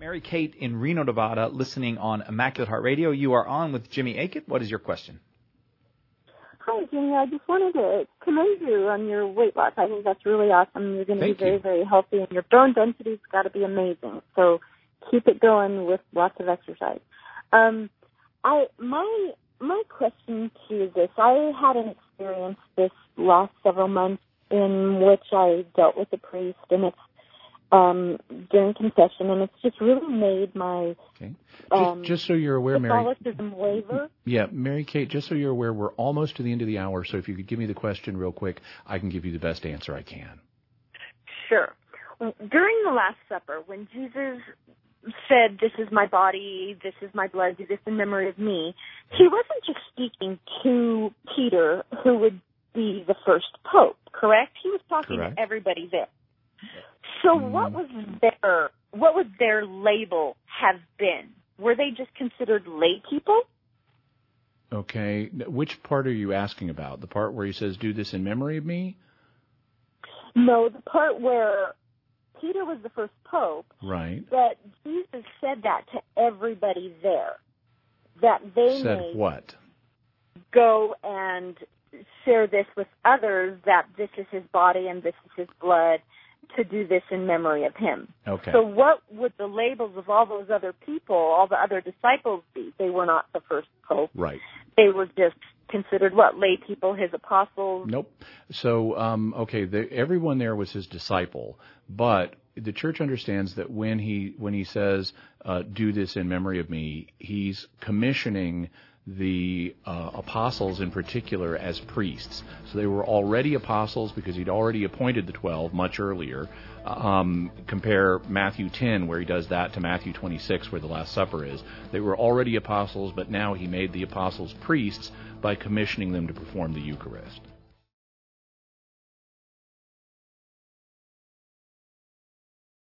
Mary Kate in Reno, Nevada, listening on Immaculate Heart Radio. You are on with Jimmy Akin. What is your question? Hi, Jimmy. I just wanted to commend you on your weight loss. I think that's really awesome. You're going to be very, very healthy, and your bone density's got to be amazing. So keep it going with lots of exercise. My question to you is this. I had an experience this last several months in which I dealt with a priest, and it's during confession, and it's just really made my just so you're aware, Mary. Catholicism waver. Yeah, Mary Kate, just so you're aware, we're almost to the end of the hour, so if you could give me the question real quick, I can give you the best answer I can. Sure. During the Last Supper, when Jesus said, "This is my body, this is my blood, do this in memory of me," he wasn't just speaking to Peter, who would be the first pope, correct? He was talking to everybody there. So what would their label have been? Were they just considered lay people? Okay. Which part are you asking about? The part where he says, "Do this in memory of me"? No, the part where Peter was the first pope. Right. That Jesus said that to everybody there. That they said what? Go and share this with others, that this is his body and this is his blood, to do this in memory of him. Okay. So what would the labels of all those other people, all the other disciples be? They were not the first pope. Right. They were just considered what, lay people, his apostles? Nope. So, everyone there was his disciple, but the church understands that when he says, "Do this in memory of me," he's commissioning the apostles in particular as priests. So they were already apostles because he'd already appointed the 12 much earlier. Compare Matthew 10, where he does that, to Matthew 26, where the Last Supper is. They were already apostles, but now he made the apostles priests by commissioning them to perform the Eucharist.